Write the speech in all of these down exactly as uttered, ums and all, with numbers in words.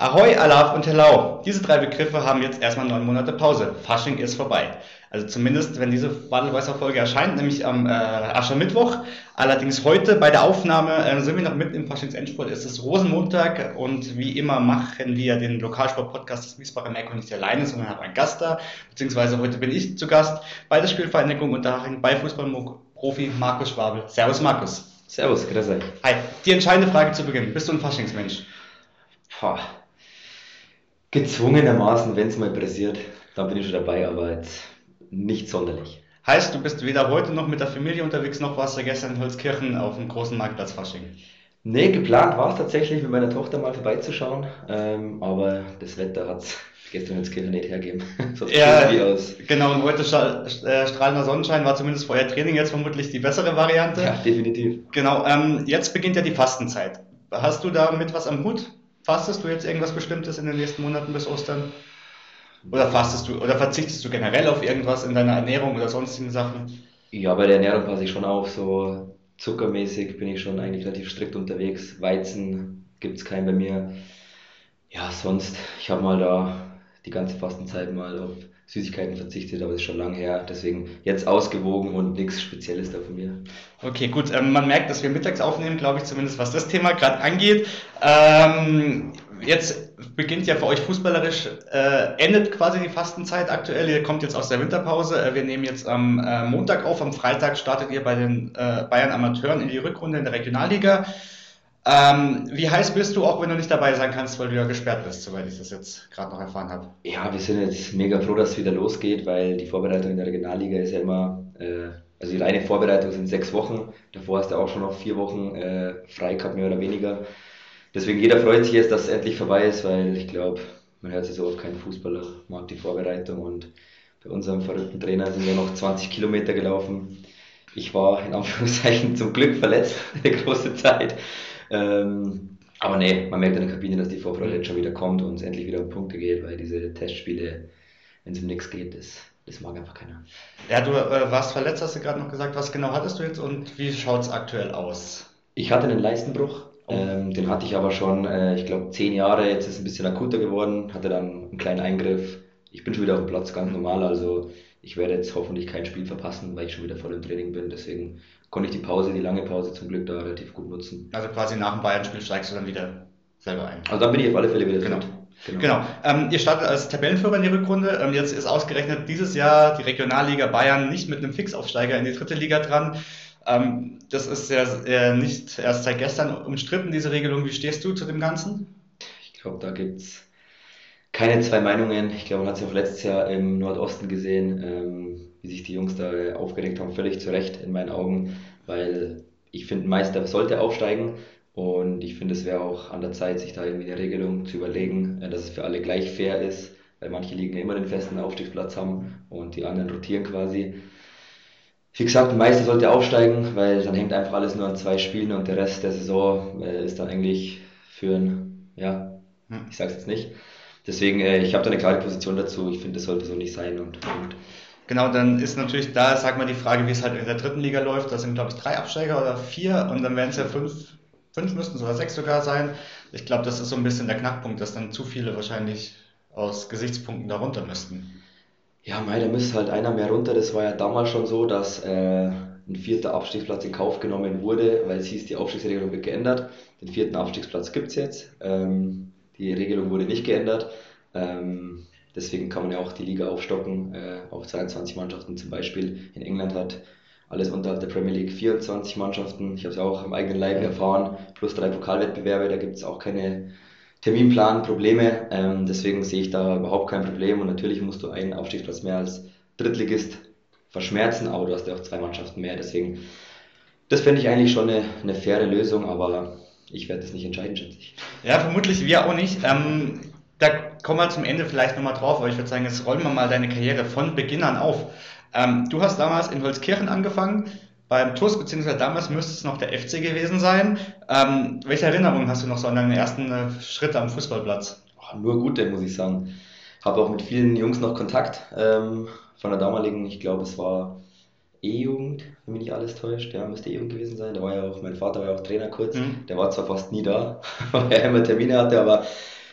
Ahoi, Alaf und Hello. Diese drei Begriffe haben jetzt erstmal neun Monate Pause. Fasching ist vorbei. Also zumindest, wenn diese Badelweißer-Folge erscheint, nämlich am äh, Aschermittwoch. Allerdings heute bei der Aufnahme äh, sind wir noch mitten im Faschingsendspurt. Es ist Rosenmontag und wie immer machen wir den Lokalsport-Podcast des Miesbacher Merkur nicht alleine, sondern haben einen Gast da. Beziehungsweise heute bin ich zu Gast bei der Spielvereinigung Unterhaching bei Fußballprofi Markus Schwabel. Servus Markus. Servus, grüß euch. Hi, die entscheidende Frage zu Beginn. Bist du ein Faschingsmensch? Boah. Gezwungenermaßen, wenn es mal pressiert, dann bin ich schon dabei, aber jetzt nicht sonderlich. Heißt, du bist weder heute noch mit der Familie unterwegs, noch warst du gestern in Holzkirchen auf dem großen Marktplatz Fasching? Nee, geplant war es tatsächlich, mit meiner Tochter mal vorbeizuschauen, ähm, aber das Wetter hat es gestern in Holzkirchen nicht hergegeben. Sonst Ja, sieht es wie aus. genau, und heute scha- äh, strahlender Sonnenschein war zumindest vor euer Training jetzt vermutlich die bessere Variante. Ja, definitiv. Genau, ähm, jetzt beginnt ja die Fastenzeit. Hast du damit was am Hut? Fastest du jetzt irgendwas Bestimmtes in den nächsten Monaten bis Ostern? Oder fastest du oder verzichtest du generell auf irgendwas in deiner Ernährung oder sonstigen Sachen? Ja, bei der Ernährung passe ich schon auf, so zuckermäßig bin ich schon eigentlich relativ strikt unterwegs. Weizen gibt es keinen bei mir. Ja, sonst, ich habe mal da die ganze Fastenzeit mal auf Süßigkeiten verzichtet, aber das ist schon lang her. Deswegen jetzt ausgewogen und nichts Spezielles da von mir. Okay, gut. Ähm, man merkt, dass wir mittags aufnehmen, glaube ich, zumindest was das Thema gerade angeht. Ähm, jetzt beginnt ja für euch fußballerisch, äh, endet quasi die Fastenzeit aktuell. Ihr kommt jetzt aus der Winterpause. Äh, wir nehmen jetzt am äh, Montag auf. Am Freitag startet ihr bei den äh, Bayern Amateuren in die Rückrunde in der Regionalliga. Ähm, wie heiß bist du, auch wenn du nicht dabei sein kannst, weil du ja gesperrt bist, soweit ich das jetzt gerade noch erfahren habe? Ja, wir sind jetzt mega froh, dass es wieder losgeht, weil die Vorbereitung in der Regionalliga ist ja immer, äh, also die reine Vorbereitung sind sechs Wochen. Davor hast du auch schon noch vier Wochen äh, frei gehabt, mehr oder weniger. Deswegen jeder freut sich jetzt, dass es endlich vorbei ist, weil ich glaube, man hört es so oft, kein Fußballer mag die Vorbereitung und bei unserem verrückten Trainer sind wir noch zwanzig Kilometer gelaufen. Ich war in Anführungszeichen zum Glück verletzt, eine große Zeit. Ähm, aber nee, man merkt in der Kabine, dass die Vorfreude jetzt schon wieder kommt und es endlich wieder um Punkte geht, weil diese Testspiele, wenn es um nichts geht, das, das mag einfach keiner. Ja, du äh, warst verletzt, hast du gerade noch gesagt. Was genau hattest du jetzt und wie schaut es aktuell aus? Ich hatte einen Leistenbruch, Oh. ähm, den hatte ich aber schon, äh, ich glaube, zehn Jahre, jetzt ist es ein bisschen akuter geworden, hatte dann einen kleinen Eingriff. Ich bin schon wieder auf dem Platz, ganz normal, also ich werde jetzt hoffentlich kein Spiel verpassen, weil ich schon wieder voll im Training bin, deswegen konnte ich die Pause, die lange Pause zum Glück da relativ gut nutzen. Also quasi nach dem Bayern-Spiel steigst du dann wieder selber ein. Also dann bin ich auf alle Fälle wieder Genau. fit. Genau. Ähm, ihr startet als Tabellenführer in die Rückrunde. Ähm, jetzt ist ausgerechnet dieses Jahr die Regionalliga Bayern nicht mit einem Fixaufsteiger in die dritte Liga dran. Ähm, das ist ja äh, nicht erst seit gestern umstritten, diese Regelung. Wie stehst du zu dem Ganzen? Ich glaube, da gibt es keine zwei Meinungen. Ich glaube, man hat es ja auch letztes Jahr im Nordosten gesehen, ähm, wie sich die Jungs da äh, aufgeregt haben. Völlig zu Recht in meinen Augen, weil ich finde, ein Meister sollte aufsteigen und ich finde, es wäre auch an der Zeit, sich da irgendwie eine Regelung zu überlegen, äh, dass es für alle gleich fair ist, weil manche Ligen ja immer den festen Aufstiegsplatz haben und die anderen rotieren quasi. Wie gesagt, ein Meister sollte aufsteigen, weil dann hängt einfach alles nur an zwei Spielen und der Rest der Saison äh, ist dann eigentlich für ein, ja, Hm. ich sag's jetzt nicht. Deswegen, äh, ich habe da eine klare Position dazu. Ich finde, das sollte so nicht sein und Punkt. Genau, dann ist natürlich da, sag mal, die Frage, wie es halt in der dritten Liga läuft. Da sind, glaube ich, drei Absteiger oder vier und dann werden es ja fünf, fünf müssten sogar sechs sogar sein. Ich glaube, das ist so ein bisschen der Knackpunkt, dass dann zu viele wahrscheinlich aus Gesichtspunkten darunter müssten. Ja, mei, da müsste halt einer mehr runter. Das war ja damals schon so, dass äh, ein vierter Abstiegsplatz in Kauf genommen wurde, weil es hieß, die Aufstiegsregelung wird geändert. Den vierten Abstiegsplatz gibt es jetzt. Ähm, die Regelung wurde nicht geändert. Ähm, deswegen kann man ja auch die Liga aufstocken äh, auf zweiundzwanzig Mannschaften zum Beispiel. In England hat alles unterhalb der Premier League vierundzwanzig Mannschaften. Ich habe es auch am eigenen Leib erfahren. Plus drei Pokalwettbewerbe, da gibt es auch keine Terminplan, Probleme. Ähm, deswegen sehe ich da überhaupt kein Problem. Und natürlich musst du einen Aufstiegsplatz mehr als Drittligist verschmerzen, aber du hast ja auch zwei Mannschaften mehr. Deswegen, das fände ich eigentlich schon eine, eine faire Lösung, aber ich werde das nicht entscheiden, schätze ich. Ja, vermutlich wir auch nicht. Ähm, da kommen wir zum Ende vielleicht nochmal drauf, aber ich würde sagen, jetzt rollen wir mal deine Karriere von Beginn an auf. Ähm, du hast damals in Holzkirchen angefangen, beim T U S, beziehungsweise damals müsste es noch der F C gewesen sein. Ähm, welche Erinnerungen hast du noch so an deine ersten äh, Schritte am Fußballplatz? Oh, nur gute, muss ich sagen. Habe auch mit vielen Jungs noch Kontakt ähm, von der damaligen, ich glaube, es war E-Jugend, wenn mich nicht alles täuscht. Ja, müsste E-Jugend gewesen sein. Da war ja auch, mein Vater war ja auch Trainer kurz. Mhm. Der war zwar fast nie da, weil er immer Termine hatte, aber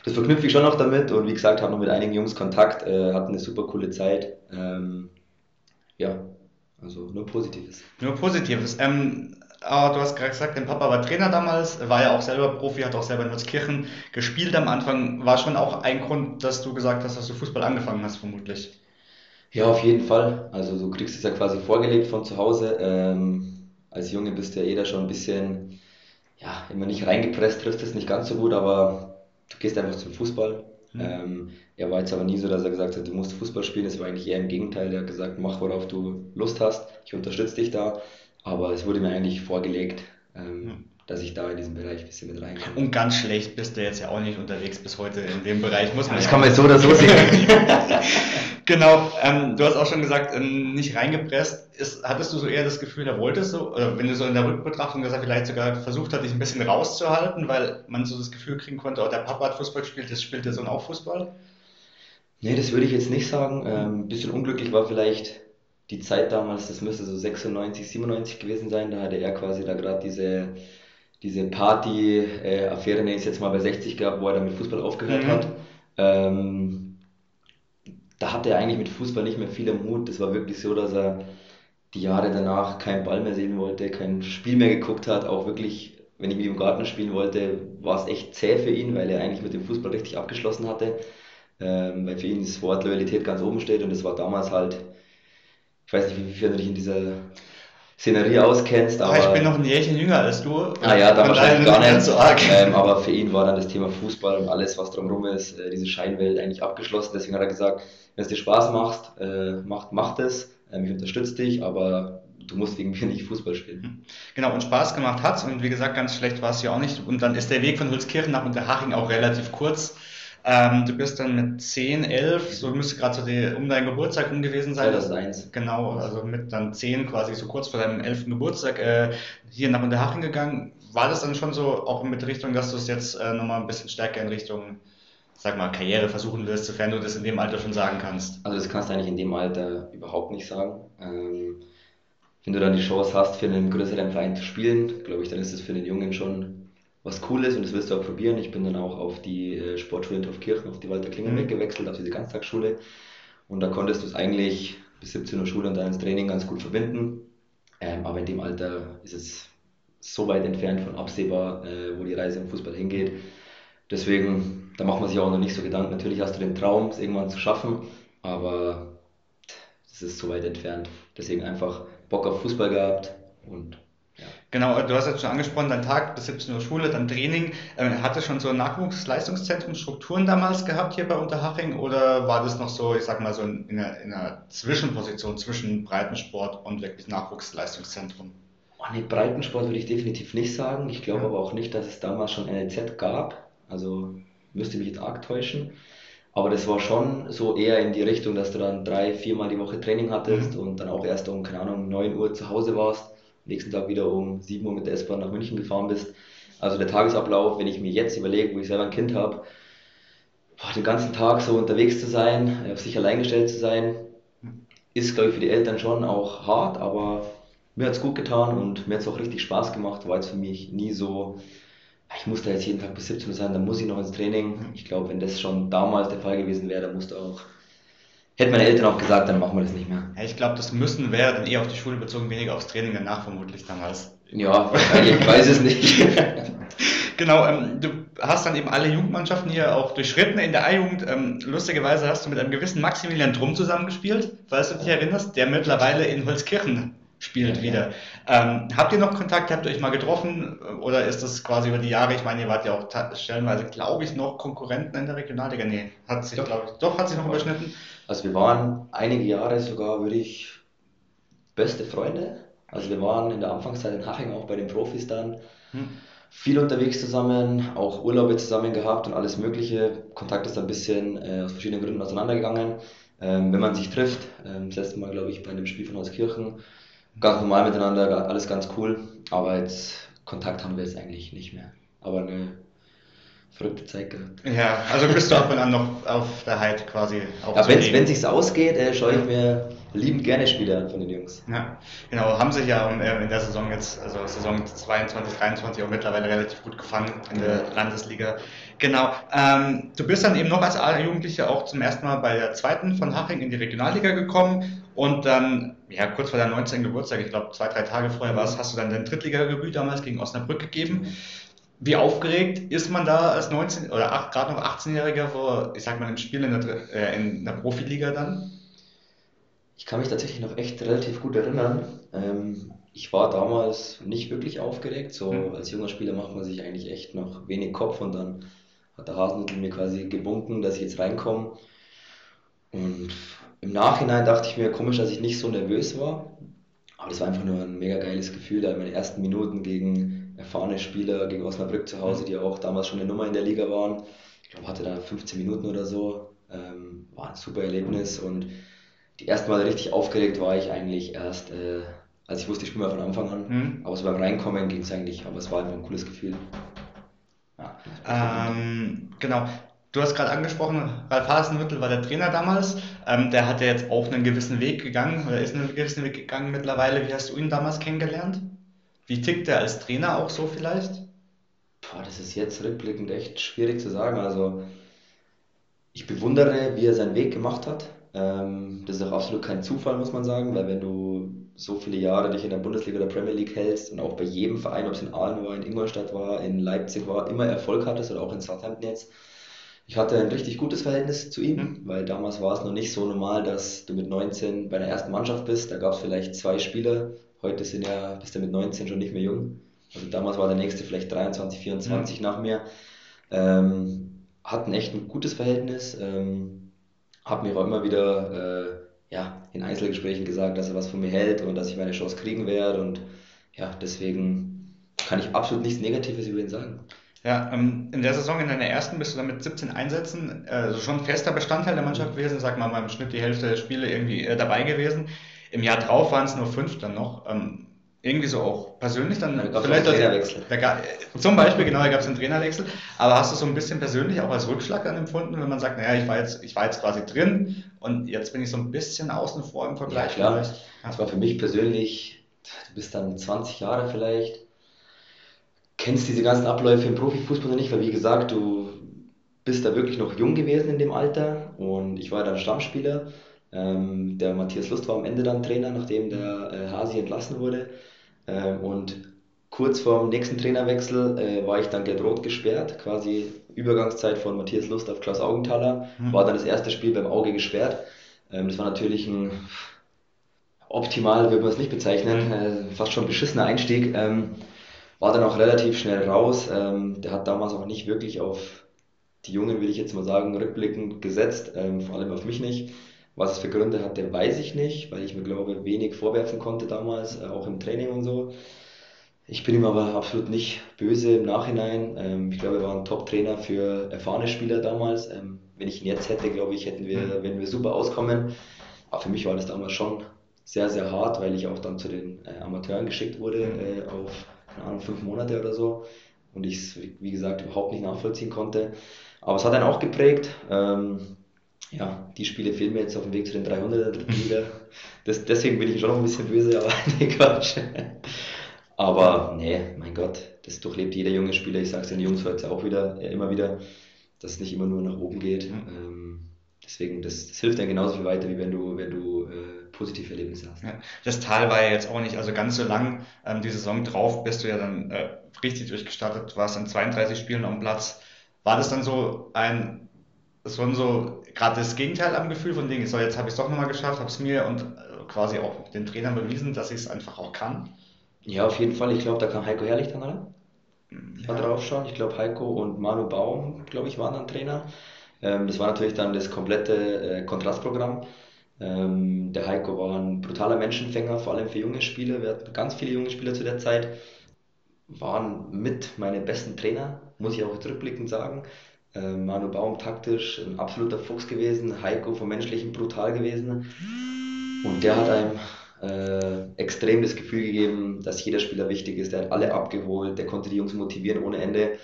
das verknüpfe ich schon noch damit und wie gesagt, habe noch mit einigen Jungs Kontakt, äh, hatten eine super coole Zeit. Ähm, ja, also nur Positives. Nur Positives. Ähm, aber du hast gerade gesagt, dein Papa war Trainer damals, war ja auch selber Profi, hat auch selber in Holzkirchen gespielt am Anfang. War schon auch ein Grund, dass du gesagt hast, dass du Fußball angefangen hast, vermutlich. Ja, auf jeden Fall. Also du kriegst es ja quasi vorgelegt von zu Hause. Ähm, als Junge bist du ja eh da schon ein bisschen, ja, immer nicht reingepresst, triffst es nicht ganz so gut, aber du gehst einfach zum Fußball. Hm. Ähm, er war jetzt aber nie so, dass er gesagt hat, du musst Fußball spielen. Es war eigentlich eher im Gegenteil. Er hat gesagt, mach, worauf du Lust hast. Ich unterstütze dich da. Aber es wurde mir eigentlich vorgelegt, ähm, Hm. dass ich da in diesen Bereich ein bisschen mit reinkomme. Und ganz schlecht bist du jetzt ja auch nicht unterwegs bis heute in dem Bereich, muss man Das ja kann man auch. jetzt so oder so sehen. Genau, ähm, du hast auch schon gesagt, ähm, nicht reingepresst. Ist, hattest du so eher das Gefühl, er wollte es so, oder wenn du so in der Rückbetrachtung, dass er vielleicht sogar versucht hat, dich ein bisschen rauszuhalten, weil man so das Gefühl kriegen konnte, oh, der Papa hat Fußball gespielt, das spielt der Sohn auch Fußball? Nee, das würde ich jetzt nicht sagen. Ähm, ein bisschen unglücklich war vielleicht die Zeit damals, das müsste so sechsundneunzig, siebenundneunzig gewesen sein. Da hatte er quasi da gerade diese, diese Party-Affäre, nenne ich es jetzt mal, bei sechzig gehabt, wo er dann mit Fußball aufgehört hat. Mhm. Ähm, Da hatte er eigentlich mit Fußball nicht mehr viel am Hut. Das war wirklich so, dass er die Jahre danach keinen Ball mehr sehen wollte, kein Spiel mehr geguckt hat. Auch wirklich, wenn ich mit ihm im Garten spielen wollte, war es echt zäh für ihn, weil er eigentlich mit dem Fußball richtig abgeschlossen hatte. Ähm, weil für ihn das Wort Loyalität ganz oben steht und das war damals halt, ich weiß nicht, wie viel du dich in dieser Szenerie auskennst, Ah, ich bin noch aber ein Jährchen jünger als du, ah ja, da von daher wahrscheinlich gar nicht nicht. ganz so arg. Ähm, aber für ihn war dann das Thema Fußball und alles, was drumherum ist, äh, diese Scheinwelt eigentlich abgeschlossen. Deswegen hat er gesagt, wenn es dir Spaß macht, äh, macht, macht es. Ähm, ich unterstütze dich, aber du musst wegen mir nicht Fußball spielen. Genau, und Spaß gemacht hat's und wie gesagt, ganz schlecht war es ja auch nicht. Und dann ist der Weg von Holzkirchen nach Unterhaching auch relativ kurz. Ähm, du bist dann mit zehn, elf, so müsste gerade so die, um deinen Geburtstag rum gewesen sein. zweitausendeins. Genau, also mit dann zehn quasi so kurz vor deinem elften Geburtstag äh, hier nach Unterhaching gegangen. War das dann schon so auch mit Richtung, dass du es jetzt äh, nochmal ein bisschen stärker in Richtung, sag mal, Karriere versuchen willst, sofern du das in dem Alter schon sagen kannst? Also das kannst du eigentlich in dem Alter überhaupt nicht sagen. Ähm, wenn du dann die Chance hast, für einen größeren Verein zu spielen, glaube ich, dann ist es für den Jungen schon was Cooles und das wirst du auch probieren. Ich bin dann auch auf die äh, Sportschule in Dorfkirchen, auf die Walter Klingenberg Mhm. gewechselt, auf diese Ganztagsschule. Und da konntest du es eigentlich bis siebzehn Uhr Schule und dann ins Training ganz gut verbinden. Ähm, aber in dem Alter ist es so weit entfernt von absehbar, äh, wo die Reise im Fußball hingeht. Deswegen, da macht man sich auch noch nicht so Gedanken. Natürlich hast du den Traum, es irgendwann zu schaffen, aber es ist so weit entfernt. Deswegen einfach Bock auf Fußball gehabt und ja. Genau, du hast jetzt schon angesprochen, dein Tag bis siebzehn Uhr Schule, dann Training. Ähm, Hatte schon so ein Nachwuchsleistungszentrum Strukturen damals gehabt hier bei Unterhaching oder war das noch so, ich sag mal so in, in, einer, in einer Zwischenposition zwischen Breitensport und wirklich Nachwuchsleistungszentrum? Oh, nee, Breitensport würde ich definitiv nicht sagen. Ich glaube Ja. aber auch nicht, dass es damals schon N L Z gab. Also müsste mich jetzt arg täuschen. Aber das war schon so eher in die Richtung, dass du dann drei, viermal die Woche Training hattest Mhm. und dann auch erst um, keine Ahnung, neun Uhr zu Hause warst. Nächsten Tag wieder um sieben Uhr mit der S-Bahn nach München gefahren bist. Also der Tagesablauf, wenn ich mir jetzt überlege, wo ich selber ein Kind habe, boah, den ganzen Tag so unterwegs zu sein, auf sich allein gestellt zu sein, ist, glaube ich, für die Eltern schon auch hart, aber mir hat es gut getan und mir hat es auch richtig Spaß gemacht. War jetzt für mich nie so, "Ah, ich muss da jetzt jeden Tag bis siebzehn Uhr sein, dann muss ich noch ins Training." Ich glaube, wenn das schon damals der Fall gewesen wäre, dann musste auch, hätten meine Eltern auch gesagt, dann machen wir das nicht mehr. Ja, ich glaube, das Müssen wäre dann eher auf die Schule bezogen, weniger aufs Training danach vermutlich damals. Ja, wahrscheinlich, ich weiß es nicht. Genau, ähm, du hast dann eben alle Jugendmannschaften hier auch durchschritten in der A-Jugend. Ähm, lustigerweise hast du mit einem gewissen Maximilian Drum zusammengespielt, falls du dich erinnerst, der mittlerweile in Holzkirchen spielt Ja, wieder. Ähm, habt ihr noch Kontakt? Habt ihr euch mal getroffen? Oder ist das quasi über die Jahre? Ich meine, ihr wart ja auch ta- stellenweise, glaube ich, noch Konkurrenten in der Regionalliga. Nee, hat sich, Doch. glaube ich, doch, hat sich noch überschnitten. Also wir waren einige Jahre sogar, würde ich, beste Freunde. Also wir waren in der Anfangszeit in Haching auch bei den Profis dann Hm. viel unterwegs zusammen, auch Urlaube zusammen gehabt und alles Mögliche. Kontakt ist ein bisschen äh, aus verschiedenen Gründen auseinandergegangen. Ähm, wenn man sich trifft, ähm, das letzte Mal glaube ich bei einem Spiel von Holzkirchen, ganz normal miteinander, ga- alles ganz cool. Aber jetzt Kontakt haben wir jetzt eigentlich nicht mehr. Aber eine verrückte Zeit gehabt. Ja, also bist du ab und an noch auf der Heid quasi Ja, wenn aufzulegen. es sich ausgeht, äh, schaue ich mir liebend gerne Spiele an von den Jungs. Ja, genau, haben sich ja äh, in der Saison jetzt, also Saison zweiundzwanzig, dreiundzwanzig auch mittlerweile relativ gut gefangen in der Landesliga. Genau, ähm, du bist dann eben noch als Jugendlicher auch zum ersten Mal bei der zweiten von Haching in die Regionalliga gekommen und dann, ja, kurz vor deinem neunzehnten Geburtstag, ich glaube zwei, drei Tage vorher war es, hast du dann dein Drittliga-Debüt damals gegen Osnabrück gegeben. Wie aufgeregt ist man da als neunzehn- oder ach- gerade noch achtzehnjähriger vor, ich sag mal, einem Spiel in der, Dr- äh, in der Profiliga dann? Ich kann mich tatsächlich noch echt relativ gut erinnern. Ähm, ich war damals nicht wirklich aufgeregt. So Hm. als junger Spieler macht man sich eigentlich echt noch wenig Kopf und dann hat der Hasenhüttl mir quasi gebunken, dass ich jetzt reinkomme. Und im Nachhinein dachte ich mir, komisch, dass ich nicht so nervös war. Aber das war einfach nur ein mega geiles Gefühl, da in meinen ersten Minuten gegen erfahrene Spieler, gegen Osnabrück zu Hause, die auch damals schon eine Nummer in der Liga waren. Ich glaube, hatte da fünfzehn Minuten oder so. Ähm, war ein super Erlebnis und die ersten Mal richtig aufgeregt war ich eigentlich erst, äh, als ich wusste, ich spiele mal von Anfang an. Hm. Aber so beim Reinkommen ging es eigentlich, aber es war einfach ein cooles Gefühl. Ja, Ähm, genau. Du hast gerade angesprochen, Ralf Hasenhüttl war der Trainer damals. Ähm, der hat ja jetzt auch einen gewissen Weg gegangen oder ist einen gewissen Weg gegangen mittlerweile. Wie hast du ihn damals kennengelernt? Wie tickt er als Trainer auch so vielleicht? boah, das ist jetzt rückblickend echt schwierig zu sagen. Also ich bewundere, wie er seinen Weg gemacht hat. Ähm, das ist auch absolut kein Zufall, muss man sagen, weil wenn du so viele Jahre dich in der Bundesliga oder Premier League hältst und auch bei jedem Verein, ob es in Aalen war, in Ingolstadt war, in Leipzig war, immer Erfolg hattest oder auch in Southampton jetzt. Ich hatte ein richtig gutes Verhältnis zu ihm, Hm? weil damals war es noch nicht so normal, dass du mit neunzehn bei der ersten Mannschaft bist. Da gab es vielleicht zwei Spieler. Heute sind ja, bist du mit neunzehn schon nicht mehr jung. Also damals war der nächste vielleicht dreiundzwanzig, vierundzwanzig Hm? nach mir. Ähm, hatten echt ein gutes Verhältnis. Ähm, hat mir auch immer wieder äh, ja, in Einzelgesprächen gesagt, dass er was von mir hält und dass ich meine Chance kriegen werde. Und ja, deswegen kann ich absolut nichts Negatives über ihn sagen. Ja, ähm, in der Saison, in deiner ersten, bist du dann mit siebzehn Einsätzen, äh, also schon fester Bestandteil der Mannschaft gewesen, sag mal, mal im Schnitt die Hälfte der Spiele irgendwie äh, dabei gewesen. Im Jahr drauf waren es nur fünf dann noch. Ähm, irgendwie so auch persönlich Da dann gab es auch einen vielleicht, das, Trainerwechsel. da ga, äh, zum Beispiel, genau, da gab es einen Trainerwechsel, aber hast du so ein bisschen persönlich auch als Rückschlag dann empfunden, wenn man sagt, naja, ich war jetzt, ich war jetzt quasi drin und jetzt bin ich so ein bisschen außen vor im Ja, Vergleich klar. vielleicht. Das Ja. war für mich persönlich, du bist dann zwanzig Jahre vielleicht, kennst diese ganzen Abläufe im Profifußball noch nicht, weil wie gesagt, du bist da wirklich noch jung gewesen in dem Alter und ich war dann Stammspieler. Ähm, der Matthias Lust war am Ende dann Trainer, nachdem der äh, Hasi entlassen wurde. Ähm, und kurz vor dem nächsten Trainerwechsel äh, war ich dann gelb-rot gesperrt, quasi Übergangszeit von Matthias Lust auf Klaus Augenthaler. War dann Hm. das erste Spiel beim Auge gesperrt. Ähm, das war natürlich ein optimal, würde man es nicht bezeichnen, Hm. äh, fast schon beschissener Einstieg. Ähm, war dann auch relativ schnell raus. Ähm, der hat damals auch nicht wirklich auf die Jungen, will ich jetzt mal sagen, rückblickend gesetzt, ähm, vor allem auf mich nicht. Was es für Gründe hatte, weiß ich nicht, weil ich mir glaube, wenig vorwerfen konnte damals, äh, auch im Training und so. Ich bin ihm aber absolut nicht böse im Nachhinein. Ähm, ich glaube, er war ein Top-Trainer für erfahrene Spieler damals. Ähm, wenn ich ihn jetzt hätte, glaube ich, hätten wir, Hm. wenn wir super auskommen. Aber für mich war das damals schon sehr, sehr hart, weil ich auch dann zu den äh, Amateuren geschickt wurde, Hm. äh, auf, keine Ahnung, fünf Monate oder so. Und ich es, wie gesagt, überhaupt nicht nachvollziehen konnte. Aber es hat einen auch geprägt. Ähm, ja, die Spiele fehlen mir jetzt auf dem Weg zu den dreihundert der dritten Liga. Das, deswegen bin ich schon noch ein bisschen böse, aber nee, Quatsch. Aber nee, mein Gott, das durchlebt jeder junge Spieler. Ich sage es den Jungs heute auch wieder, äh, immer wieder, dass es nicht immer nur nach oben geht. Hm. Ähm, deswegen, das, das hilft dann genauso viel weiter, wie wenn du, wenn du äh, positive Erlebnisse hast. Ja, das Tal war ja jetzt auch nicht, also ganz so lang. Ähm, die Saison drauf bist du ja dann äh, richtig durchgestartet, warst in zweiunddreißig Spielen auf dem Platz. War das dann so ein, so ein so gerade das Gegenteil am Gefühl von Dingen, so jetzt habe ich es doch nochmal geschafft, habe es mir und äh, quasi auch den Trainern bewiesen, dass ich es einfach auch kann? Ja, auf jeden Fall. Ich glaube, da kam Heiko Herrlich dann ran. Mal Ja. drauf schauen. Ich glaube, Heiko und Manu Baum, glaube ich, waren dann Trainer. Ähm, das war natürlich dann das komplette äh, Kontrastprogramm. Ähm, der Heiko war ein brutaler Menschenfänger, vor allem für junge Spieler. Wir hatten ganz viele junge Spieler zu der Zeit. Waren mit meine besten Trainer, muss ich auch jetzt rückblickend sagen. Ähm, Manu Baum taktisch ein absoluter Fuchs gewesen, Heiko vom Menschlichen brutal gewesen. Und der hat einem äh, extrem das Gefühl gegeben, dass jeder Spieler wichtig ist. Der hat alle abgeholt, der konnte die Jungs motivieren ohne Ende.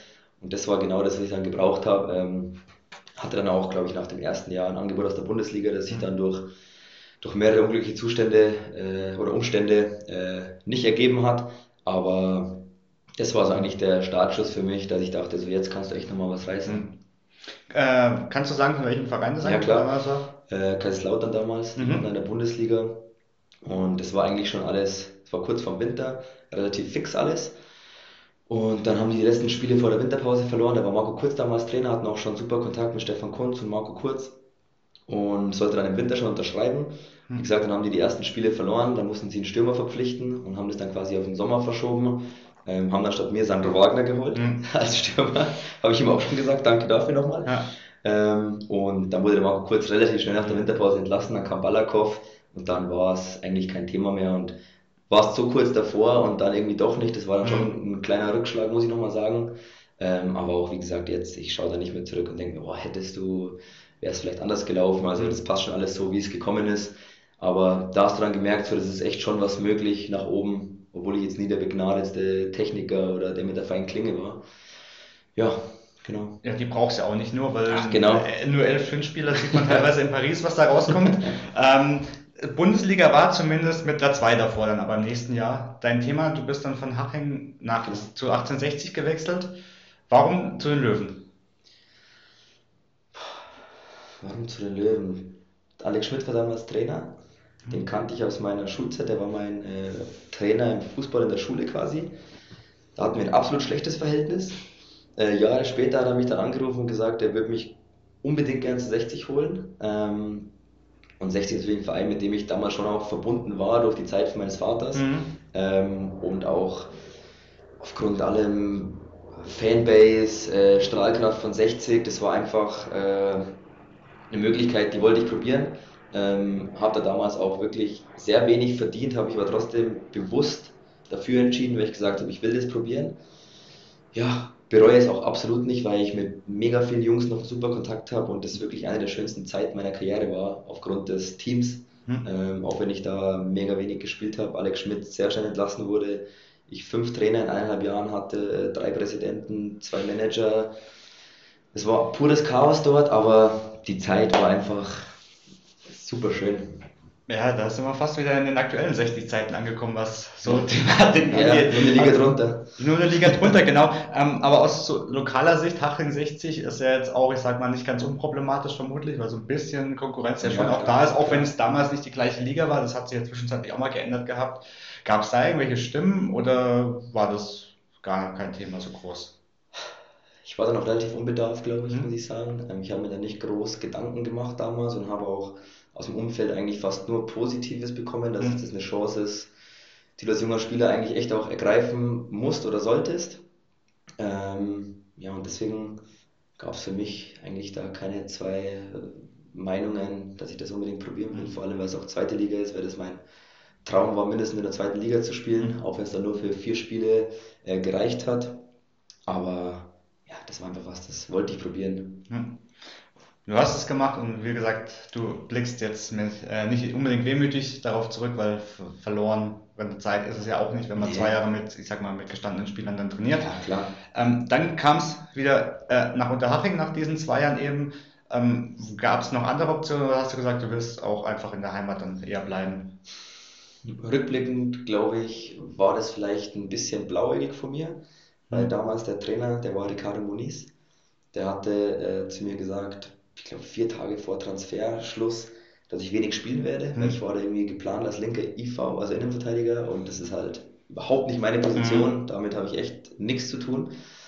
Und das war genau das, was ich dann gebraucht habe. Ähm, hatte dann auch, glaube ich, nach dem ersten Jahr ein Angebot aus der Bundesliga, das sich dann durch, durch mehrere unglückliche Zustände äh, oder Umstände äh, nicht ergeben hat. Aber das war so eigentlich der Startschuss für mich, dass ich dachte, so jetzt kannst du echt nochmal was reißen. Mhm. Äh, kannst du sagen, von welchem Verein das Ja eigentlich klar, damals war? äh, Kaiserslautern damals, die Mhm. waren in der Bundesliga und das war eigentlich schon alles, es war kurz vorm Winter, relativ fix alles. Und dann haben die die letzten Spiele vor der Winterpause verloren. Da war Marco Kurz damals Trainer, hatten auch schon super Kontakt mit Stefan Kunz und Marco Kurz und sollte dann im Winter schon unterschreiben. Wie gesagt, dann haben die die ersten Spiele verloren, dann mussten sie einen Stürmer verpflichten und haben das dann quasi auf den Sommer verschoben. Ähm, haben dann statt mir Sandro Wagner geholt Mhm. als Stürmer. Habe ich ihm auch schon gesagt, danke dafür nochmal. Ja. Ähm, und dann wurde der Marco Kurz relativ schnell nach der Winterpause entlassen, dann kam Balakow und dann war es eigentlich kein Thema mehr und war es so kurz davor und dann irgendwie doch nicht. Das war dann schon ein kleiner Rückschlag, muss ich nochmal sagen. Ähm, aber auch wie gesagt, jetzt, ich schaue da nicht mehr zurück und denke mir, boah, hättest du, wäre es vielleicht anders gelaufen. Also das passt schon alles so, wie es gekommen ist. Aber da hast du dann gemerkt, so, das ist echt schon was möglich nach oben, obwohl ich jetzt nie der begnadetste Techniker oder der mit der feinen Klinge war. Ja, genau. Ja, die brauchst du ja auch nicht nur, weil Ach, genau. äh, nur elf Schwindspieler sieht man teilweise in Paris, was da rauskommt. ähm, Bundesliga war zumindest mit der zwei davor dann, aber im nächsten Jahr dein Thema. Du bist dann von Haching nach zu achtzehnhundertsechzig gewechselt. Warum zu den Löwen? Warum zu den Löwen? Alex Schmidt war damals Trainer. Den kannte ich aus meiner Schulzeit. Der war mein äh, Trainer im Fußball in der Schule quasi. Da hatten wir ein absolut schlechtes Verhältnis. Äh, Jahre später hat er mich dann angerufen und gesagt, er würde mich unbedingt gerne zu sechzig holen. Ähm, und sechzig ist natürlich ein Verein, mit dem ich damals schon auch verbunden war durch die Zeit meines Vaters. Mhm. Ähm, und auch aufgrund allem Fanbase, äh, Strahlkraft von sechzig, das war einfach äh, eine Möglichkeit, die wollte ich probieren. Ähm, habe da damals auch wirklich sehr wenig verdient, habe mich aber trotzdem bewusst dafür entschieden, weil ich gesagt habe, ich will das probieren. Ja, bereue es auch absolut nicht, weil ich mit mega vielen Jungs noch super Kontakt habe und das wirklich eine der schönsten Zeiten meiner Karriere war, aufgrund des Teams. Hm. Ähm, auch wenn ich da mega wenig gespielt habe, Alex Schmidt sehr schnell entlassen wurde, ich fünf Trainer in eineinhalb Jahren hatte, drei Präsidenten, zwei Manager. Es war pures Chaos dort, aber die Zeit war einfach super schön. Ja, da sind wir fast wieder in den aktuellen sechzig Zeiten angekommen, was so Thematiken Ja, angeht. nur eine Liga Also, drunter. Nur eine Liga drunter, genau. Ähm, aber aus so lokaler Sicht, Haching sechzig ist ja jetzt auch, ich sag mal, nicht ganz unproblematisch vermutlich, weil so ein bisschen Konkurrenz ja schon Ja, auch da ist, auch wenn es damals nicht die gleiche Liga war. Das hat sich ja zwischenzeitlich auch mal geändert gehabt. Gab es da irgendwelche Stimmen oder war das gar kein Thema so groß? Ich war da noch relativ unbedarft, glaube ich, Mhm. muss ich sagen. Ähm, Ich habe mir da nicht groß Gedanken gemacht damals und habe auch aus dem Umfeld eigentlich fast nur Positives bekommen, dass Mhm. das eine Chance ist, die du als junger Spieler eigentlich echt auch ergreifen musst oder solltest. Ähm, ja, und deswegen gab es für mich eigentlich da keine zwei äh, Meinungen, dass ich das unbedingt probieren will. Vor allem, weil es auch zweite Liga ist, weil das mein Traum war, mindestens in der zweiten Liga zu spielen, auch wenn es dann nur für vier Spiele äh, gereicht hat. Aber ja, das war einfach was, das wollte ich probieren. Mhm. Du hast es gemacht und wie gesagt, du blickst jetzt mit, äh, nicht unbedingt wehmütig darauf zurück, weil f- verloren, wenn die Zeit ist es ja auch nicht, wenn man Nee. zwei Jahre mit, ich sag mal, mit gestandenen Spielern dann trainiert. Ja, klar. Ähm, dann kam es wieder äh, nach Unterhaching nach diesen zwei Jahren eben. Ähm, Gab es noch andere Optionen oder hast du gesagt, du willst auch einfach in der Heimat dann eher bleiben? Rückblickend, glaube ich, war das vielleicht ein bisschen blauäugig von mir, weil Hm. damals der Trainer, der war Ricardo Muniz, der hatte äh, zu mir gesagt, ich glaube vier Tage vor Transferschluss, dass ich wenig spielen werde, weil Hm. ich war da irgendwie geplant als linker I V, also Innenverteidiger, und das ist halt überhaupt nicht meine Position, damit habe ich echt nichts zu tun.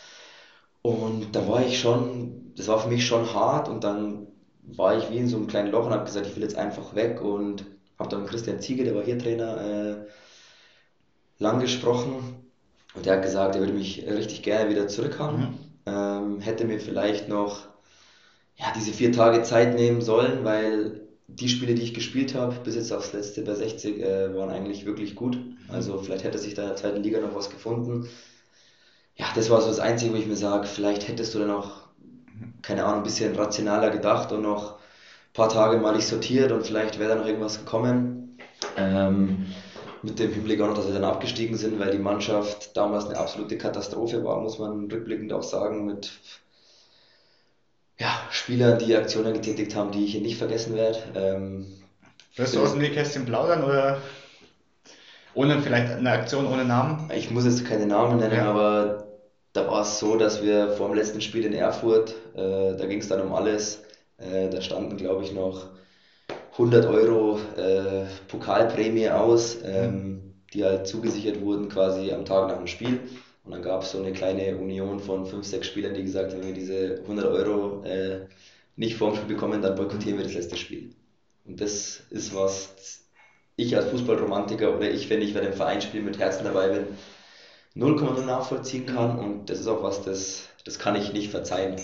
Und da war ich schon, das war für mich schon hart und dann war ich wie in so einem kleinen Loch und habe gesagt, ich will jetzt einfach weg und habe dann mit Christian Ziege, der war hier Trainer, äh, lang gesprochen und der hat gesagt, er würde mich richtig gerne wieder zurückhaben. Ähm, hätte mir vielleicht noch ja, diese vier Tage Zeit nehmen sollen, weil die Spiele, die ich gespielt habe, bis jetzt aufs letzte bei sechzig, äh, waren eigentlich wirklich gut. Also vielleicht hätte sich da in der zweiten Liga noch was gefunden. Ja, das war so das Einzige, wo ich mir sage, vielleicht hättest du dann auch, keine Ahnung, ein bisschen rationaler gedacht und noch ein paar Tage mal nicht sortiert und vielleicht wäre da noch irgendwas gekommen. Ähm, Mit dem Hinblick auch noch, dass wir dann abgestiegen sind, weil die Mannschaft damals eine absolute Katastrophe war, muss man rückblickend auch sagen, mit ja, Spielern, die Aktionen getätigt haben, die ich hier nicht vergessen werde. Ähm, Wirst du aus dem Nähkästchen plaudern oder ohne vielleicht eine Aktion ohne Namen? Ich muss jetzt keine Namen nennen, Ja. aber da war es so, dass wir vor dem letzten Spiel in Erfurt, äh, da ging es dann um alles. Äh, da standen, glaube ich, noch hundert Euro äh, Pokalprämie aus, ähm, die halt zugesichert wurden quasi am Tag nach dem Spiel. Und dann gab es so eine kleine Union von fünf, sechs Spielern, die gesagt haben, wenn wir diese hundert Euro äh, nicht vor dem Spiel bekommen, dann boykottieren wir das letzte Spiel. Und das ist was, ich als Fußballromantiker oder ich, wenn ich bei dem Vereinsspiel mit Herzen dabei bin, null Komma null nachvollziehen kann, und das ist auch was, das, das kann ich nicht verzeihen.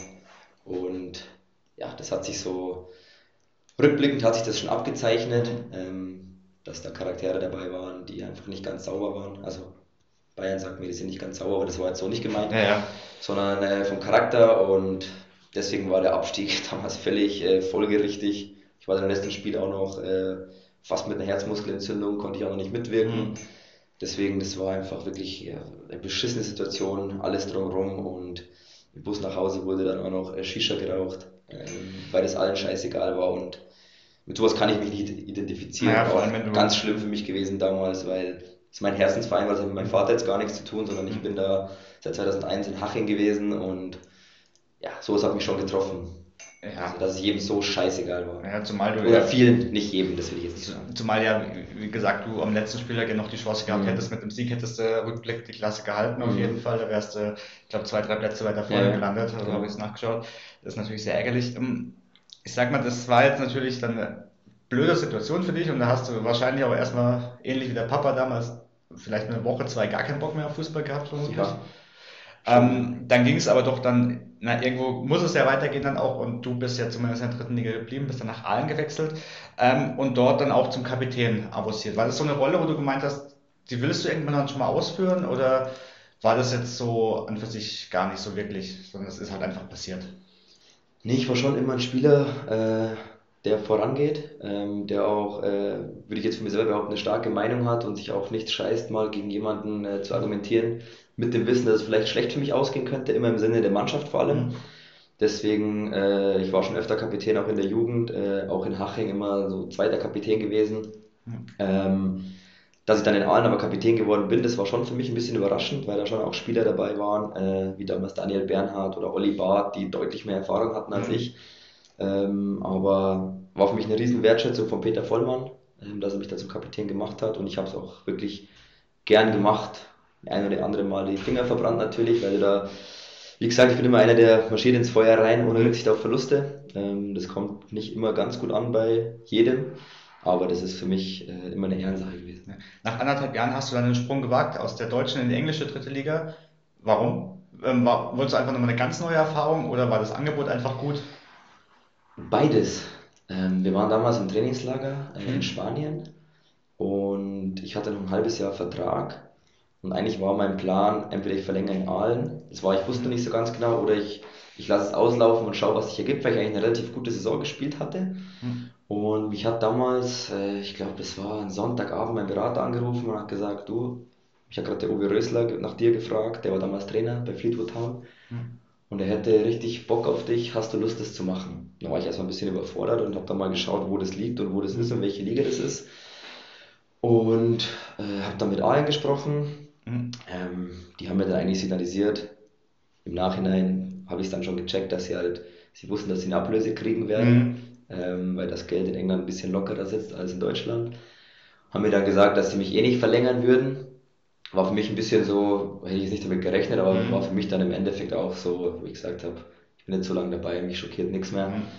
Und ja, das hat sich so, rückblickend hat sich das schon abgezeichnet, ähm, dass da Charaktere dabei waren, die einfach nicht ganz sauber waren. Also Bayern sagt mir, die sind nicht ganz sauber, aber das war jetzt so nicht gemeint, Ja, ja. sondern äh, vom Charakter, und deswegen war der Abstieg damals völlig äh, folgerichtig. Ich war dann im letzten Spiel auch noch äh, fast mit einer Herzmuskelentzündung, konnte ich auch noch nicht mitwirken. Mhm. Deswegen, das war einfach wirklich ja, eine beschissene Situation, alles drumherum, und im Bus nach Hause wurde dann auch noch äh, Shisha geraucht, ähm, weil das allen scheißegal war, und mit sowas kann ich mich nicht identifizieren. Ja, vor Auch allem, wenn du- ganz schlimm für mich gewesen damals, weil es ist mein Herzensverein, weil es hat mit meinem Vater jetzt gar nichts zu tun, sondern ich bin da seit zweitausendeins in Haching gewesen, und ja, sowas hat mich schon getroffen. Ja. Also, dass es jedem so scheißegal war. Ja, zumal du Oder ja, vielen, nicht jedem, das will ich jetzt nicht sagen. zumal ja, wie gesagt, du am letzten Spieltag ja noch die Chance gehabt Mhm. hättest, mit dem Sieg hättest du Rückblick die Klasse gehalten, auf Mhm. jeden Fall. Da wärst du, ich glaube, zwei, drei Plätze weiter vorne Ja, gelandet, also genau. habe ich es nachgeschaut. Das ist natürlich sehr ärgerlich. Ähm, Ich sag mal, das war jetzt natürlich dann eine blöde Situation für dich, und da hast du wahrscheinlich auch erstmal, ähnlich wie der Papa damals, vielleicht eine Woche, zwei gar keinen Bock mehr auf Fußball gehabt, vermutlich. Ja. Ähm, dann ging es aber doch dann, na, irgendwo muss es ja weitergehen dann auch, und du bist ja zumindest in der dritten Liga geblieben, bist dann nach Aalen gewechselt, ähm, und dort dann auch zum Kapitän avanciert. War das so eine Rolle, wo du gemeint hast, die willst du irgendwann dann schon mal ausführen, oder war das jetzt so an für sich gar nicht so wirklich, sondern es ist halt einfach passiert? Nee, ich war schon immer ein Spieler, äh, der vorangeht, ähm, der auch, äh, würde ich jetzt von mir selber behaupten, eine starke Meinung hat und sich auch nicht scheißt, mal gegen jemanden äh, zu argumentieren, mit dem Wissen, dass es vielleicht schlecht für mich ausgehen könnte, immer im Sinne der Mannschaft vor allem. Mhm. Deswegen, äh, ich war schon öfter Kapitän, auch in der Jugend, äh, auch in Haching immer so zweiter Kapitän gewesen. Mhm. Ähm, dass ich dann in Aalen aber Kapitän geworden bin, das war schon für mich ein bisschen überraschend, weil da schon auch Spieler dabei waren, äh, wie damals Daniel Bernhardt oder Olli Barth, die deutlich mehr Erfahrung hatten als Mhm. ich. Ähm, aber war für mich eine riesen Wertschätzung von Peter Vollmann, ähm, dass er mich da zum Kapitän gemacht hat, und ich habe es auch wirklich gern gemacht. Ein oder andere Mal die Finger verbrannt natürlich, weil du da, wie gesagt, ich bin immer einer, der marschiert ins Feuer rein ohne Rücksicht auf Verluste. Ähm, das kommt nicht immer ganz gut an bei jedem, aber das ist für mich äh, immer eine Ehrensache gewesen. Nach anderthalb Jahren hast du dann den Sprung gewagt aus der deutschen in die englische dritte Liga. Warum? Ähm, war, wolltest du einfach nochmal eine ganz neue Erfahrung, oder war das Angebot einfach gut? Beides. Ähm, wir waren damals im Trainingslager äh, in Mhm. Spanien, und ich hatte noch ein halbes Jahr Vertrag, und eigentlich war mein Plan, entweder ich verlängere in Aalen, das war, ich wusste nicht so ganz genau, oder ich, ich lasse es auslaufen und schaue, was sich ergibt, weil ich eigentlich eine relativ gute Saison gespielt hatte. Mhm. Und mich hat damals, äh, ich glaube, das war ein Sonntagabend, mein Berater angerufen und hat gesagt, du, ich habe gerade der Uwe Rösler nach dir gefragt, der war damals Trainer bei Fleetwood Town, Mhm. und er hätte richtig Bock auf dich, hast du Lust, das zu machen? Da war ich erstmal ein bisschen überfordert und habe dann mal geschaut, wo das liegt und wo das ist und welche Liga das ist. Und äh, habe dann mit Aalen gesprochen. Mhm. Ähm, die haben mir dann eigentlich signalisiert, im Nachhinein habe ich es dann schon gecheckt, dass sie halt, sie wussten, dass sie eine Ablöse kriegen werden, Mhm. ähm, weil das Geld in England ein bisschen lockerer sitzt als in Deutschland. Haben mir dann gesagt, dass sie mich eh nicht verlängern würden. War für mich ein bisschen so, hätte ich jetzt nicht damit gerechnet, aber Mhm. war für mich dann im Endeffekt auch so, wo ich gesagt habe, ich bin jetzt so lange dabei, mich schockiert nichts mehr. Mhm.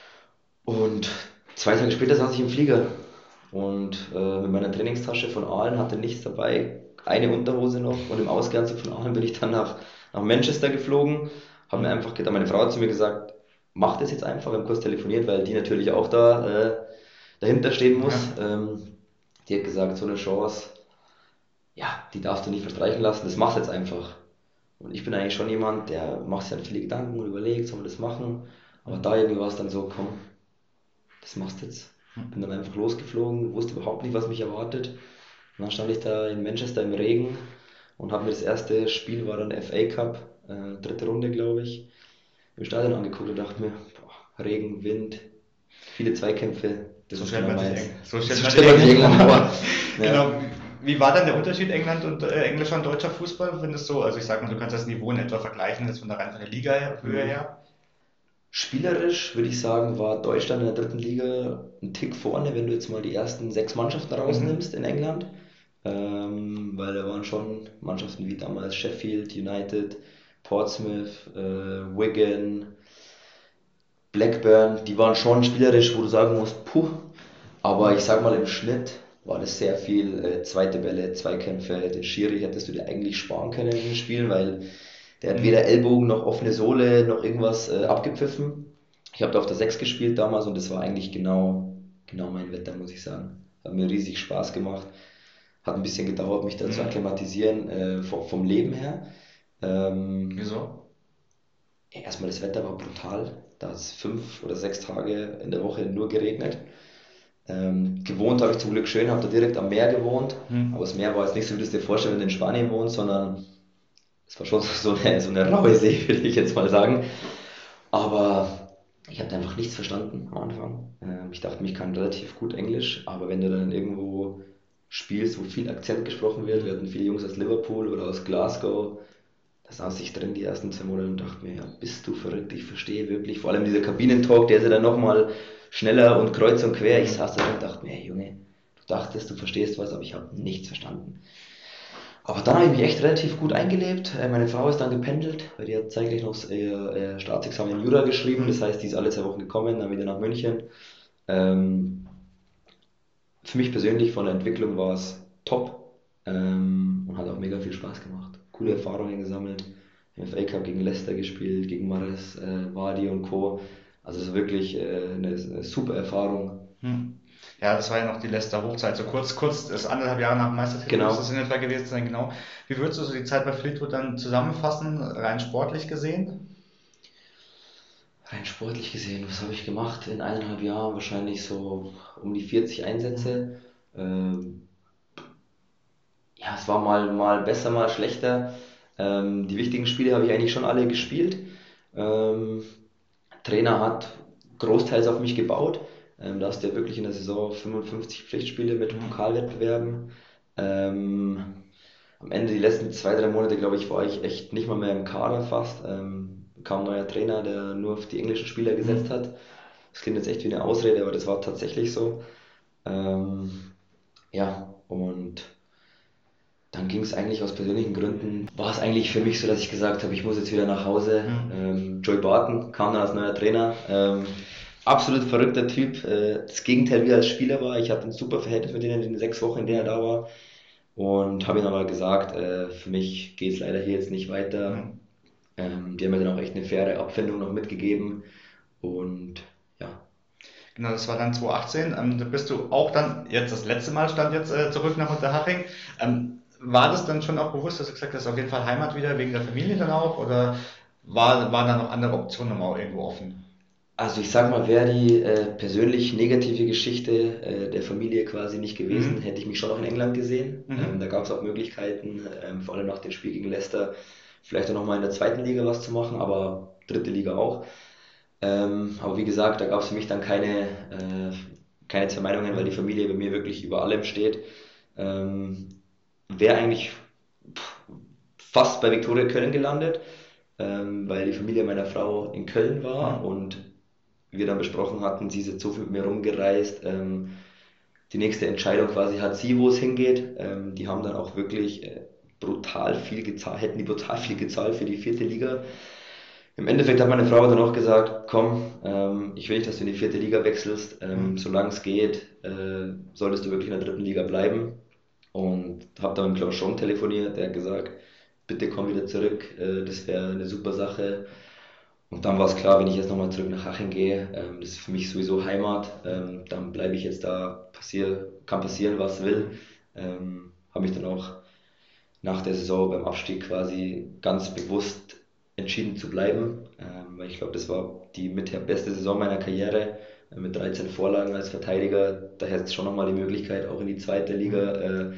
Und zwei Tage später saß ich im Flieger und äh, mit meiner Trainingstasche von Aalen, hatte nichts dabei, eine Unterhose noch, und im Ausgehenzug von Aalen bin ich dann nach, nach Manchester geflogen, habe mir einfach gedacht, meine Frau hat zu mir gesagt, mach das jetzt einfach, wir haben kurz telefoniert, weil die natürlich auch da äh, dahinter stehen muss. Ja. Ähm, die hat gesagt, so eine Chance, ja, die darfst du nicht verstreichen lassen, das machst jetzt einfach. Und ich bin eigentlich schon jemand, der macht sich halt viele Gedanken und überlegt, soll man das machen? Aber da irgendwie war es dann so, komm, das machst du jetzt. Bin dann einfach losgeflogen, wusste überhaupt nicht, was mich erwartet. Und dann stand ich da in Manchester im Regen und habe mir das erste Spiel, war dann F A Cup, äh, dritte Runde glaube ich, im Stadion angeguckt und dachte mir, boah, Regen, Wind, viele Zweikämpfe, das So ist stellt genau man sich, meins. Eng so stellt So man sich stellt man sich England England vor. vor. Ja. Genau. Wie war dann der Unterschied England und äh, englischer und deutscher Fußball, findest du? Also ich sag mal, du kannst das Niveau in etwa vergleichen, jetzt von der rein von der Liga her, Höhe her. Spielerisch würde ich sagen, war Deutschland in der dritten Liga ein Tick vorne, wenn du jetzt mal die ersten sechs Mannschaften Mhm. rausnimmst in England. Ähm, weil da waren schon Mannschaften wie damals Sheffield United, Portsmouth, äh, Wigan, Blackburn, die waren schon spielerisch, wo du sagen musst, puh. Aber ich sag mal, im Schnitt war das sehr viel äh, zweite Bälle, Zweikämpfe. Den Schiri hättest du dir eigentlich sparen können in dem Spiel, weil der hat weder Mhm. Ellbogen noch offene Sohle noch irgendwas äh, abgepfiffen. Ich habe da auf der sechs gespielt damals und das war eigentlich genau, genau mein Wetter, muss ich sagen. Hat mir riesig Spaß gemacht. Hat ein bisschen gedauert, mich da zu Mhm. akklimatisieren, äh, vom, vom Leben her. Ähm, Wieso? ja, erstmal das Wetter war brutal. Da hat es fünf oder sechs Tage in der Woche nur geregnet. Ähm, gewohnt habe ich zum Glück schön, habe da direkt am Meer gewohnt. Aber Mhm. das Meer war jetzt nicht so, wie du es dir vorstellst, wenn du in Spanien wohnst, sondern es war schon so eine, so eine raue See, würde ich jetzt mal sagen. Aber ich habe einfach nichts verstanden am Anfang. Ähm, ich dachte, ich kann relativ gut Englisch, aber wenn du dann irgendwo spielst, wo viel Akzent gesprochen wird, wir hatten viele Jungs aus Liverpool oder aus Glasgow, da saß ich drin die ersten zwei Monate und dachte mir, ja, bist du verrückt, ich verstehe wirklich. Vor allem dieser Kabinentalk, der ist ja dann nochmal schneller und kreuz und quer. Ich saß da drin und dachte mir, hey Junge, du dachtest, du verstehst was, aber ich habe nichts verstanden. Aber dann habe ich mich echt relativ gut eingelebt. Äh, Meine Frau ist dann gependelt, weil die hat zeitgleich noch ihr äh, Staatsexamen in Jura geschrieben. Das Mhm. heißt, die ist alle zwei Wochen gekommen, dann wieder nach München. Ähm, für mich persönlich von der Entwicklung war es top ähm, und hat auch mega viel Spaß gemacht. Coole Mhm. Erfahrungen gesammelt. Im F A Cup gegen Leicester gespielt, gegen Mares, äh, Vardy und Co. Also so wirklich äh, eine, eine super Erfahrung. Hm. Ja, das war ja noch die letzte Hochzeit. So kurz, kurz, das ist anderthalb Jahre nach dem Meistertitel müsste es in Genau. etwa gewesen sein, genau. Wie würdest du so die Zeit bei Fleetwood dann zusammenfassen, rein sportlich gesehen? Rein sportlich gesehen, was habe ich gemacht in eineinhalb Jahren? Wahrscheinlich so um die vierzig Hm. Einsätze. Ähm, ja, es war mal, mal besser, mal schlechter. Ähm, die wichtigen Spiele habe ich eigentlich schon alle gespielt. Ähm, Trainer hat großteils auf mich gebaut. Ähm, da hast du ja wirklich in der Saison fünfundfünfzig Pflichtspiele mit Hm. Pokalwettbewerben. Ähm, am Ende, die letzten zwei, drei Monate, glaube ich, war ich echt nicht mal mehr im Kader fast. Ähm, kam ein neuer Trainer, der nur auf die englischen Spieler gesetzt Hm. hat. Das klingt jetzt echt wie eine Ausrede, aber das war tatsächlich so. Ähm, ja, und dann ging es eigentlich aus persönlichen Gründen, war es eigentlich für mich so, dass ich gesagt habe, ich muss jetzt wieder nach Hause. Hm. Ähm, Joey Barton kam dann als neuer Trainer. Ähm, absolut verrückter Typ. Äh, das Gegenteil, wie er als Spieler war. Ich hatte ein super Verhältnis mit denen in den sechs Wochen, in denen er da war. Und habe ihm aber gesagt, äh, für mich geht es leider hier jetzt nicht weiter. Hm. Ähm, die haben mir dann auch echt eine faire Abfindung noch mitgegeben. Und ja, Genau, das war dann zwanzig achtzehn. Ähm, da bist du auch dann, jetzt das letzte Mal stand jetzt äh, zurück nach Unterhaching. Ähm, war das dann schon auch bewusst, dass du gesagt hast, auf jeden Fall Heimat wieder, wegen der Familie dann auch? Oder war, waren da noch andere Optionen noch mal irgendwo offen? also ich sag mal, wäre die äh, persönlich negative Geschichte äh, der Familie quasi nicht gewesen, Mhm. hätte ich mich schon noch in England gesehen. Ähm, da Mhm. gab es auch Möglichkeiten, ähm, vor allem nach dem Spiel gegen Leicester, vielleicht auch nochmal in der zweiten Liga was zu machen, aber dritte Liga auch. Ähm, aber wie gesagt, da gab es für mich dann keine, äh, keine zwei Meinungen, weil die Mhm. Familie bei mir wirklich über allem steht. Ähm, Wäre eigentlich pff, fast bei Viktoria Köln gelandet, ähm, weil die Familie meiner Frau in Köln war Mhm. und wir dann besprochen hatten, sie ist jetzt so viel mit mir rumgereist. Ähm, die nächste Entscheidung quasi hat sie, wo es hingeht. Ähm, die haben dann auch wirklich äh, brutal viel gezahlt, hätten die brutal viel gezahlt für die vierte Liga. Im Endeffekt hat meine Frau dann auch gesagt, komm, ähm, ich will nicht, dass du in die vierte Liga wechselst. Ähm, Mhm. solange es geht, äh, solltest du wirklich in der dritten Liga bleiben. Und habe dann mit Klaus Schong telefoniert, der hat gesagt, bitte komm wieder zurück, äh, das wäre eine super Sache. Und dann war es klar, wenn ich jetzt nochmal zurück nach Haching gehe, ähm, das ist für mich sowieso Heimat, ähm, dann bleibe ich jetzt da, passier, kann passieren, was will. Mhm. Ähm, habe mich dann auch nach der Saison beim Abstieg quasi ganz bewusst entschieden zu bleiben, ähm, weil ich glaube, das war die mit der beste Saison meiner Karriere, äh, mit dreizehn Vorlagen als Verteidiger. Da hätte es schon nochmal die Möglichkeit, auch in die zweite Liga Mhm. äh,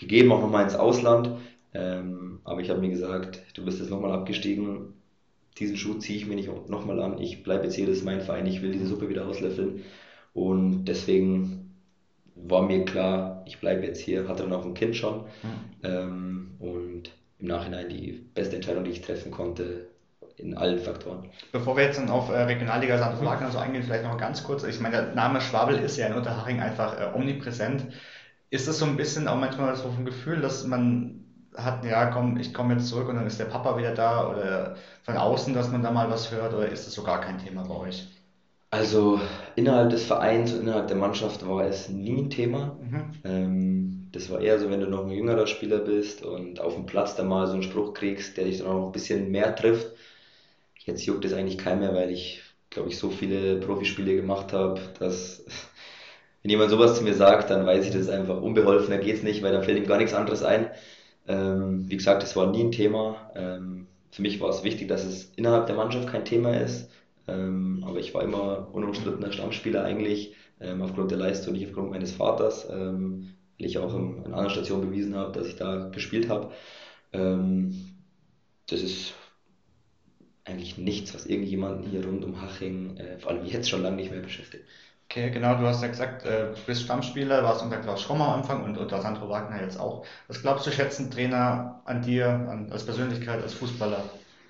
gegeben, auch nochmal ins Ausland. Ähm, aber ich habe mir gesagt, du bist jetzt nochmal abgestiegen, diesen Schuh ziehe ich mir nicht nochmal an, ich bleibe jetzt hier, das ist mein Verein, ich will diese Suppe wieder auslöffeln. Und deswegen war mir klar, ich bleibe jetzt hier, hatte dann auch ein Kind schon. Ähm, und im Nachhinein die beste Entscheidung, die ich treffen konnte, in allen Faktoren. Bevor wir jetzt dann auf äh, Regionalliga Sandro Wagner so eingehen, vielleicht noch ganz kurz. Ich meine, der Name Schwabel ist ja in Unterhaching einfach äh, omnipräsent. Ist das so ein bisschen auch manchmal so ein Gefühl, dass man hat, ja komm, ich komme jetzt zurück und dann ist der Papa wieder da oder von außen, dass man da mal was hört oder ist das so gar kein Thema bei euch? Also innerhalb des Vereins und innerhalb der Mannschaft war es nie ein Thema. Mhm. Ähm, das war eher so, wenn du noch ein jüngerer Spieler bist und auf dem Platz dann mal so einen Spruch kriegst, der dich dann auch noch ein bisschen mehr trifft. Jetzt juckt es eigentlich keinen mehr, weil ich, glaube ich, so viele Profispiele gemacht habe, dass wenn jemand sowas zu mir sagt, dann weiß ich, das ist einfach unbeholfener geht's nicht, weil dann fällt ihm gar nichts anderes ein. Ähm, wie gesagt, es war nie ein Thema. Ähm, für mich war es wichtig, dass es innerhalb der Mannschaft kein Thema ist. Ähm, aber ich war immer unumstrittener Stammspieler eigentlich, ähm, aufgrund der Leistung, nicht aufgrund meines Vaters, ähm, weil ich auch in, in anderen Stationen bewiesen habe, dass ich da gespielt habe. Ähm, das ist eigentlich nichts, was irgendjemanden hier rund um Haching, äh, vor allem jetzt schon lange nicht mehr beschäftigt. Okay, genau, du hast ja gesagt, äh, du bist Stammspieler, warst unter Klaus Schrommer am Anfang und unter Sandro Wagner jetzt auch. Was glaubst du, schätzen Trainer an dir, an, als Persönlichkeit, als Fußballer?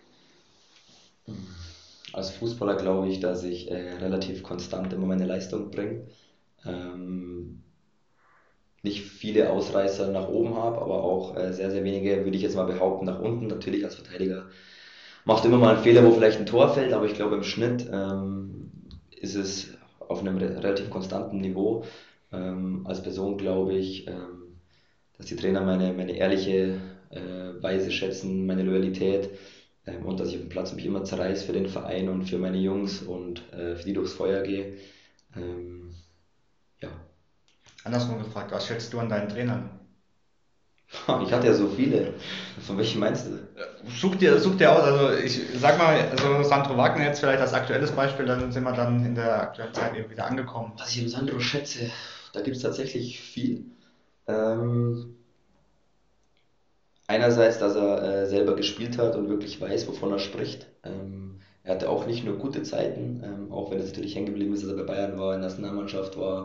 Als Fußballer glaube ich, dass ich äh, relativ konstant immer meine Leistung bringe. Ähm, nicht viele Ausreißer nach oben habe, aber auch äh, sehr, sehr wenige, würde ich jetzt mal behaupten, nach unten. Natürlich als Verteidiger macht immer mal einen Fehler, wo vielleicht ein Tor fällt, aber ich glaube im Schnitt ähm, ist es auf einem re relativ konstanten Niveau. Ähm, als Person glaube ich, ähm, dass die Trainer meine, meine ehrliche äh, Weise schätzen, meine Loyalität ähm, und dass ich auf dem Platz mich immer zerreiß für den Verein und für meine Jungs und äh, für die durchs Feuer gehe. Ähm, ja. Andersrum gefragt, was schätzt du an deinen Trainern? Ich hatte ja so viele. Von welchen meinst du? Such dir, such dir aus, also ich sag mal, also Sandro Wagner jetzt vielleicht als aktuelles Beispiel, dann sind wir dann in der aktuellen Zeit eben wieder angekommen. Was ich im Sandro schätze, da gibt es tatsächlich viel. Ähm, Einerseits, dass er äh, selber gespielt hat und wirklich weiß, wovon er spricht. Ähm, er hatte auch nicht nur gute Zeiten, ähm, auch wenn es natürlich hängen geblieben ist, dass er bei Bayern war, in der Nationalmannschaft war.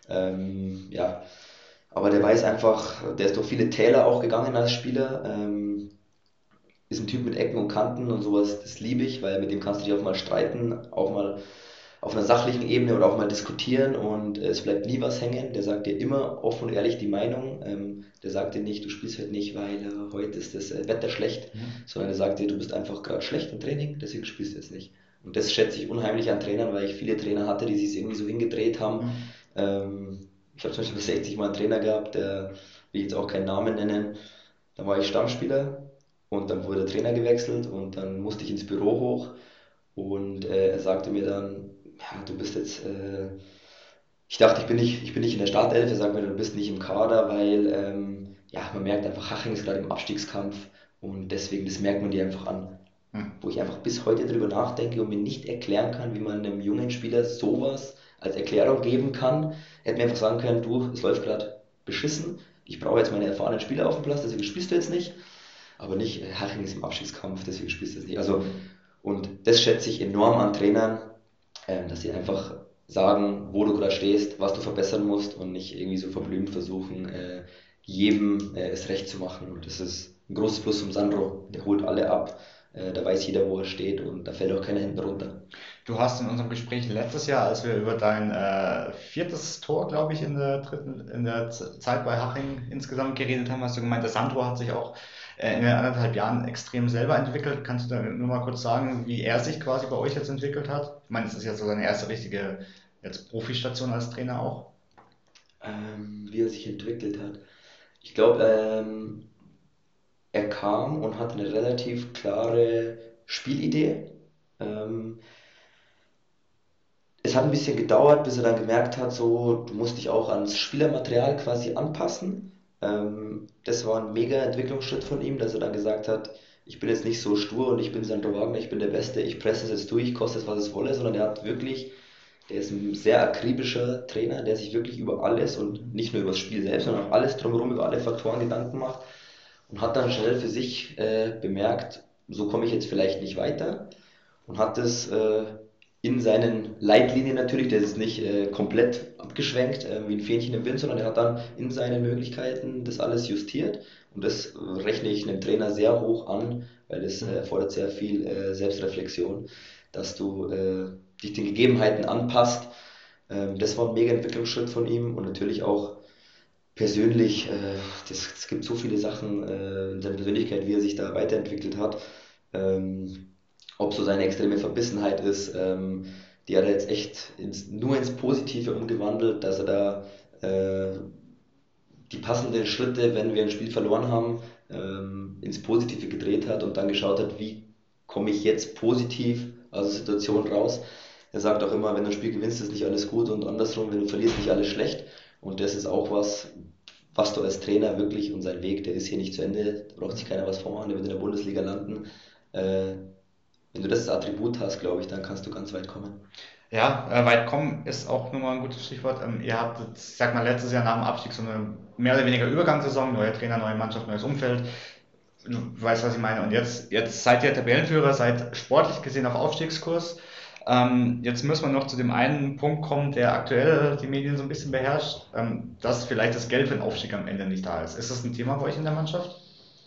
Ähm, ja, aber der weiß einfach, der ist durch viele Täler auch gegangen als Spieler. Ähm, ist ein Typ mit Ecken und Kanten und sowas, das liebe ich, weil mit dem kannst du dich auch mal streiten, auch mal auf einer sachlichen Ebene oder auch mal diskutieren und es bleibt nie was hängen. Der sagt dir immer offen und ehrlich die Meinung. Ähm, der sagt dir nicht, du spielst heute nicht, weil äh, heute ist das äh, Wetter schlecht, mhm. sondern der sagt dir, du bist einfach gerade schlecht im Training, deswegen spielst du jetzt nicht. Und das schätze ich unheimlich an Trainern, weil ich viele Trainer hatte, die sich irgendwie so hingedreht haben. Mhm. Ähm, ich habe zum Beispiel bis sechzig Mal einen Trainer gehabt, der will ich jetzt auch keinen Namen nennen. Da war ich Stammspieler und dann wurde der Trainer gewechselt und dann musste ich ins Büro hoch und äh, er sagte mir dann, ja, du bist jetzt, äh, ich dachte, ich bin nicht, ich bin nicht in der Startelf, er sagt mir, du bist nicht im Kader, weil ähm, ja, man merkt einfach, Haching ist gerade im Abstiegskampf und deswegen, das merkt man dir einfach an. Hm. Wo ich einfach bis heute drüber nachdenke und mir nicht erklären kann, wie man einem jungen Spieler sowas als Erklärung geben kann. Er hätte mir einfach sagen können, du, es läuft gerade beschissen, ich brauche jetzt meine erfahrenen Spieler auf dem Platz, deswegen spielst du jetzt nicht. Aber nicht, äh, Haching ist im Abstiegskampf, deswegen spielst du jetzt nicht. Also, und das schätze ich enorm an Trainern, ähm, dass sie einfach sagen, wo du gerade stehst, was du verbessern musst und nicht irgendwie so verblümt versuchen, äh, jedem äh, es recht zu machen. Und das ist ein großes Plus zum Sandro. Der holt alle ab, äh, da weiß jeder, wo er steht und da fällt auch keiner hinten runter. Du hast in unserem Gespräch letztes Jahr, als wir über dein äh, viertes Tor, glaube ich, in der dritten, in der Z- Zeit bei Haching insgesamt geredet haben, hast du gemeint, der Sandro hat sich auch äh, in den anderthalb Jahren extrem selber entwickelt. Kannst du da nur mal kurz sagen, wie er sich quasi bei euch jetzt entwickelt hat? Ich meine, es ist jetzt so seine erste richtige jetzt Profistation als Trainer auch. Ähm, wie er sich entwickelt hat. Ich glaube, ähm, er kam und hatte eine relativ klare Spielidee. Ähm, Es hat ein bisschen gedauert, bis er dann gemerkt hat, so, du musst dich auch ans Spielermaterial quasi anpassen. Ähm, das war ein mega Entwicklungsschritt von ihm, dass er dann gesagt hat, ich bin jetzt nicht so stur und ich bin Sandro Wagner, ich bin der Beste, ich presse es jetzt durch, koste es, was es wolle, sondern er hat wirklich Der ist ein sehr akribischer Trainer, der sich wirklich über alles und nicht nur über das Spiel selbst, sondern auch alles drumherum, über alle Faktoren Gedanken macht und hat dann schnell für sich äh, bemerkt, so komme ich jetzt vielleicht nicht weiter und hat es äh, in seinen Leitlinien natürlich, der ist nicht äh, komplett abgeschwenkt äh, wie ein Fähnchen im Wind, sondern er hat dann in seinen Möglichkeiten das alles justiert und das rechne ich einem Trainer sehr hoch an, weil das äh, erfordert sehr viel äh, Selbstreflexion, dass du äh, dich den Gegebenheiten anpasst. Ähm, das war ein mega Entwicklungsschritt von ihm und natürlich auch persönlich, äh, das, es gibt so viele Sachen äh, in seiner Persönlichkeit, wie er sich da weiterentwickelt hat. Ähm, ob so seine extreme Verbissenheit ist, ähm, die hat er jetzt echt ins, nur ins Positive umgewandelt, dass er da äh, die passenden Schritte, wenn wir ein Spiel verloren haben, ähm, ins Positive gedreht hat und dann geschaut hat, wie komme ich jetzt positiv aus der Situation raus. Er sagt auch immer, wenn du ein Spiel gewinnst, ist nicht alles gut und andersrum, wenn du verlierst, nicht alles schlecht. Und das ist auch was, was du als Trainer wirklich, und sein Weg, der ist hier nicht zu Ende, da braucht sich keiner was vormachen, der wird in der Bundesliga landen. Äh, wenn du das als Attribut hast, glaube ich, dann kannst du ganz weit kommen. Ja, äh, weit kommen ist auch nochmal ein gutes Stichwort. Ähm, ihr habt, jetzt, ich sag mal, letztes Jahr nach dem Abstieg so eine mehr oder weniger Übergangssaison, neuer Trainer, neue Mannschaft, neues Umfeld. Du weißt, was ich meine. Und jetzt, jetzt seid ihr Tabellenführer, seid sportlich gesehen auf Aufstiegskurs. Ähm, jetzt müssen wir noch zu dem einen Punkt kommen, der aktuell die Medien so ein bisschen beherrscht, ähm, dass vielleicht das Geld für den Aufstieg am Ende nicht da ist. Ist das ein Thema bei euch in der Mannschaft?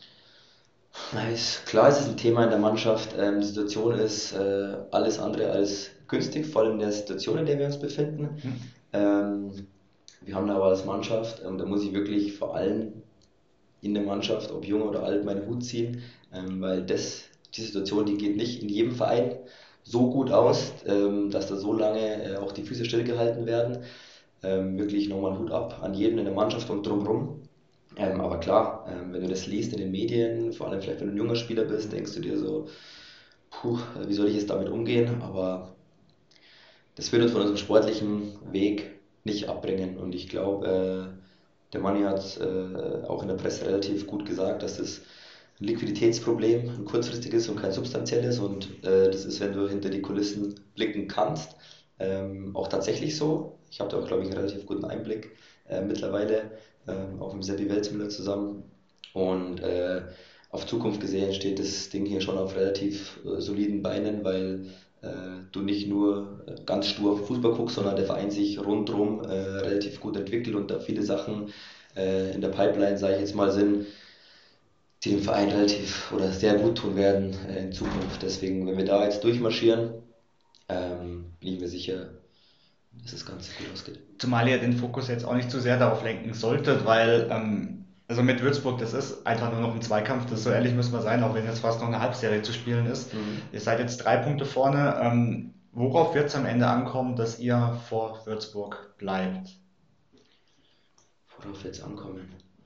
Nice. Klar ist es ein Thema in der Mannschaft. Ähm, die Situation ist äh, alles andere als günstig, vor allem in der Situation, in der wir uns befinden. Hm. Ähm, wir haben aber als Mannschaft, ähm, da muss ich wirklich vor allem in der Mannschaft, ob jung oder alt, meinen Hut ziehen, ähm, weil das, die Situation, die geht nicht in jedem Verein so gut aus, ähm, dass da so lange äh, auch die Füße stillgehalten werden. Ähm, wirklich nochmal Hut ab an jeden in der Mannschaft und drumherum. Ähm, aber klar, ähm, wenn du das liest in den Medien, vor allem vielleicht wenn du ein junger Spieler bist, denkst du dir so, puh, wie soll ich jetzt damit umgehen? Aber das wird uns von unserem sportlichen Weg nicht abbringen. Und ich glaube, äh, der Manni hat äh, auch in der Presse relativ gut gesagt, dass das ein Liquiditätsproblem, ein kurzfristiges und kein substanzielles. Und äh, das ist, wenn du hinter die Kulissen blicken kannst, ähm, auch tatsächlich so. Ich habe da auch, glaube ich, einen relativ guten Einblick äh, mittlerweile, äh, auch mit Seppi Welzmüller zusammen. Und äh, auf Zukunft gesehen steht das Ding hier schon auf relativ äh, soliden Beinen, weil äh, du nicht nur äh, ganz stur auf Fußball guckst, sondern der Verein sich rundherum äh, relativ gut entwickelt und da viele Sachen äh, in der Pipeline, sage ich jetzt mal, sind, die dem Verein relativ oder sehr gut tun werden äh, in Zukunft. Deswegen, wenn wir da jetzt durchmarschieren, ähm, bin ich mir sicher, dass das Ganze gut ausgeht. Zumal ihr den Fokus jetzt auch nicht zu sehr darauf lenken solltet, weil ähm, also mit Würzburg, das ist einfach nur noch ein Zweikampf, das so ehrlich müssen wir sein, auch wenn jetzt fast noch eine Halbserie zu spielen ist. Mhm. Ihr seid jetzt drei Punkte vorne. Ähm, worauf wird es am Ende ankommen, dass ihr vor Würzburg bleibt? Worauf wird es ankommen?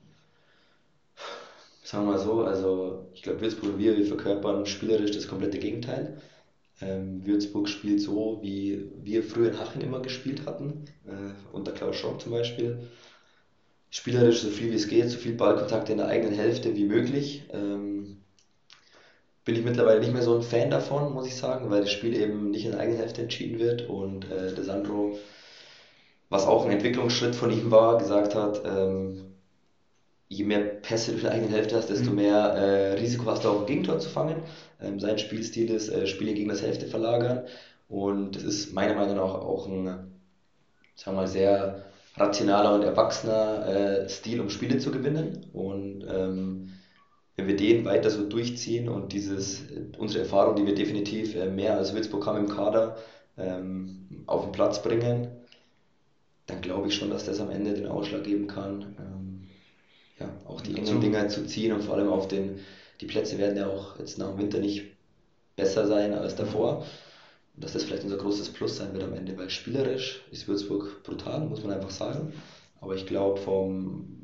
Sagen wir mal so, also ich glaube, Würzburg und wir, wir verkörpern spielerisch das komplette Gegenteil. Ähm, Würzburg spielt so, wie wir früher in Haching immer gespielt hatten, äh, unter Klaus Schrock zum Beispiel. Spielerisch so viel wie es geht, so viel Ballkontakt in der eigenen Hälfte wie möglich. Ähm, bin ich mittlerweile nicht mehr so ein Fan davon, muss ich sagen, weil das Spiel eben nicht in der eigenen Hälfte entschieden wird und äh, der Sandro, was auch ein Entwicklungsschritt von ihm war, gesagt hat, ähm, je mehr Pässe du in der eigenen Hälfte hast, desto Mhm. mehr äh, Risiko hast du auch ein Gegentor zu fangen. Ähm, sein Spielstil ist, äh, Spiele gegen das Hälfte verlagern und das ist meiner Meinung nach auch ein, sagen wir mal, sehr rationaler und erwachsener äh, Stil, um Spiele zu gewinnen. Und ähm, wenn wir den weiter so durchziehen und dieses, unsere Erfahrung, die wir definitiv äh, mehr als Würzburg haben im Kader, ähm, auf den Platz bringen, dann glaube ich schon, dass das am Ende den Ausschlag geben kann, ähm, ja, auch die engen Zu, Dinger zu ziehen und vor allem auf den, die Plätze werden ja auch jetzt nach dem Winter nicht besser sein als davor. Und dass das vielleicht unser großes Plus sein wird am Ende, weil spielerisch ist Würzburg brutal, muss man einfach sagen. Aber ich glaube, vom,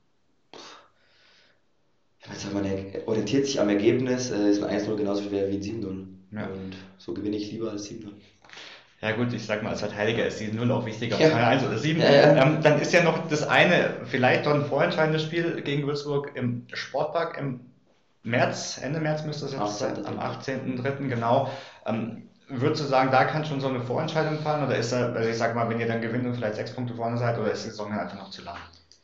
wenn man sagt, man orientiert sich am Ergebnis, äh, ist ein eins null genauso schwer wie ein sieben null. ja. Und so gewinne ich lieber als sieben null. Ja gut, ich sag mal, als Verteidiger ist die Null auch wichtiger als Ja. eine eins oder sieben. Ja, ja. Ähm, dann ist ja noch das eine, vielleicht doch ein vorentscheidendes Spiel gegen Würzburg im Sportpark im März, Ende März müsste es jetzt sein, achtzehnten am achtzehnten dritten genau. Ähm, Würdest du sagen, da kann schon so eine Vorentscheidung fallen? Oder ist da, also ich sag mal, wenn ihr dann gewinnt und vielleicht sechs Punkte vorne seid, oder ist die Saison einfach noch zu lang?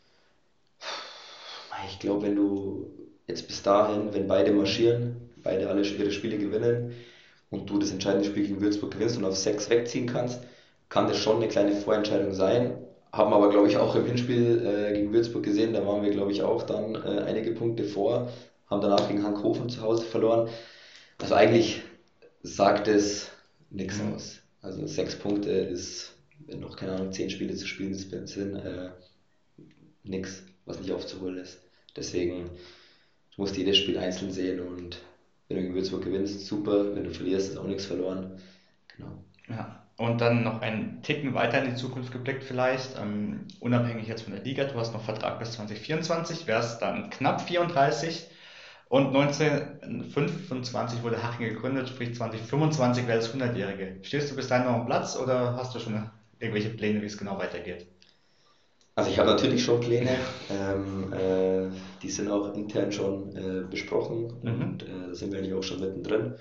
Ich glaube, wenn du jetzt bis dahin, wenn beide marschieren, beide alle ihre Spiele gewinnen und du das entscheidende Spiel gegen Würzburg gewinnst und auf sechs wegziehen kannst, kann das schon eine kleine Vorentscheidung sein. Haben aber, glaube ich, auch im Hinspiel äh, gegen Würzburg gesehen, da waren wir, glaube ich, auch dann äh, einige Punkte vor, haben danach gegen Hankhofen zu Hause verloren. Also eigentlich sagt es nichts Mhm. aus. Also sechs Punkte ist, wenn noch, keine Ahnung, zehn Spiele zu spielen sind, äh, nichts, was nicht aufzuholen ist. Deswegen, du musst jedes Spiel einzeln sehen und wenn du gegen Würzburg gewinnst, super, wenn du verlierst, ist auch nichts verloren. Genau. Ja. Und dann noch einen Ticken weiter in die Zukunft geblickt vielleicht, ähm, unabhängig jetzt von der Liga, du hast noch Vertrag bis zwanzig vierundzwanzig, wärst dann knapp vierunddreißig und neunzehnhundertfünfundzwanzig wurde Haching gegründet, sprich zwanzig fünfundzwanzig wäre das hundertjährige. Stehst du bis dahin noch am Platz oder hast du schon irgendwelche Pläne, wie es genau weitergeht? Also ich habe natürlich schon Pläne, ähm, äh, die sind auch intern schon äh, besprochen und Mhm. äh, da sind wir eigentlich auch schon mittendrin.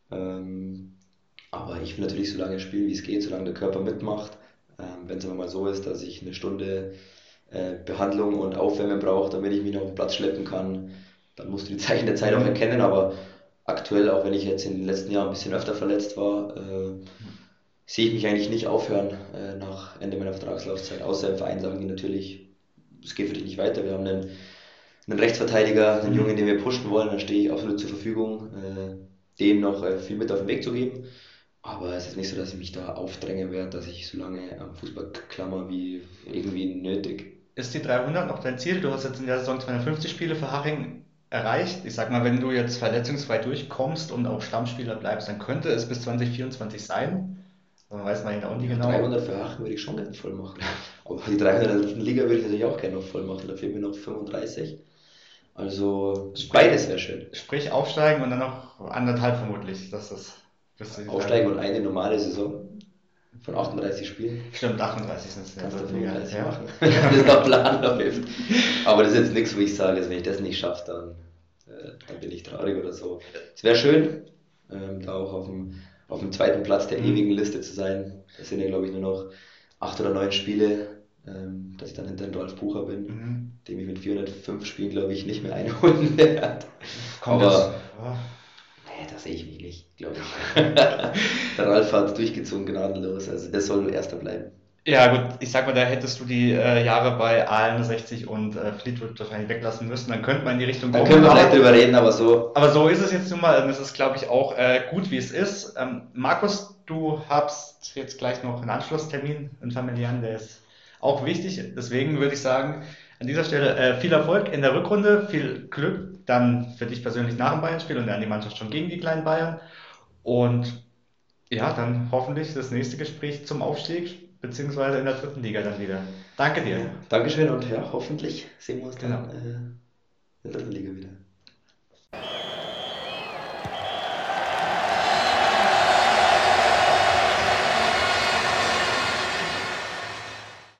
Ähm, aber ich will natürlich so lange spielen, wie es geht, solange der Körper mitmacht. Ähm, wenn es aber mal so ist, dass ich eine Stunde äh, Behandlung und Aufwärmen brauche, damit ich mich noch auf den Platz schleppen kann, dann musst du die Zeichen der Zeit auch Mhm. erkennen. Aber aktuell, auch wenn ich jetzt in den letzten Jahren ein bisschen öfter verletzt war, äh, sehe ich mich eigentlich nicht aufhören äh, nach Ende meiner Vertragslaufzeit. Außer im Verein sagen die natürlich, es geht für dich nicht weiter. Wir haben einen, einen Rechtsverteidiger, einen Jungen, Mhm. den wir pushen wollen, dann stehe ich absolut zur Verfügung, äh, dem noch äh, viel mit auf den Weg zu geben. Aber es ist nicht so, dass ich mich da aufdrängen werde, dass ich so lange am Fußball klammer wie irgendwie nötig. Ist die dreihundert noch dein Ziel? Du hast jetzt in der Saison zweihundertfünfzig Spiele für Haching erreicht. Ich sag mal, wenn du jetzt verletzungsfrei durchkommst und auch Stammspieler bleibst, dann könnte es bis zwanzig vierundzwanzig sein. Man weiß man ja auch nie Ja, genau. dreihundert für Aachen würde ich schon gerne voll machen. Aber die dreihundert in der dritten Liga würde ich natürlich auch gerne noch voll machen. Da fehlen mir noch fünfunddreißig. Also Sprich, beides wäre schön. sprich aufsteigen und dann noch anderthalb vermutlich. Das ist, das ist die Aufsteigen und dreihundert. eine normale Saison von achtunddreißig Spielen. Stimmt, achtunddreißig sind es in der Kannst du dritten Liga. fünfunddreißig Ja. machen, wenn das nach Plan läuft. Aber das ist jetzt nichts, wo ich sage, also wenn ich das nicht schaffe, dann, äh, dann bin ich traurig oder so. Es wäre schön, ähm, da auch auf dem, auf dem zweiten Platz der ewigen Mhm. Liste zu sein. Das sind ja, glaube ich, nur noch acht oder neun Spiele, ähm, dass ich dann hinter den Rolf Bucher bin, Mhm. dem ich mit vierhundertfünf Spielen, glaube ich, nicht mehr einholen werde. Kommt jetzt. Aber Ja. nee, da sehe ich mich nicht, glaube ich. Der Ralf hat durchgezogen, gnadenlos. Also das soll erster bleiben. Ja, gut, ich sag mal, da hättest du die äh, Jahre bei Aalen sechzig und äh, Fleetwood wahrscheinlich weglassen müssen. Dann könnte man in die Richtung Dann kommen. können wir vielleicht Aber, drüber reden, aber so. aber so ist es jetzt nun mal. Und es ist, glaube ich, auch äh, gut, wie es ist. Ähm, Markus, du hast jetzt gleich noch einen Anschlusstermin, einen familiären, der ist auch wichtig. Deswegen würde ich sagen, an dieser Stelle äh, viel Erfolg in der Rückrunde, viel Glück dann für dich persönlich nach dem Bayern-Spiel und dann die Mannschaft schon gegen die kleinen Bayern. Und ja, dann hoffentlich das nächste Gespräch zum Aufstieg, beziehungsweise in der dritten Liga dann wieder. Danke dir. Ja, Dankeschön und ja, hoffentlich sehen wir uns Genau. dann äh, in der dritten Liga wieder.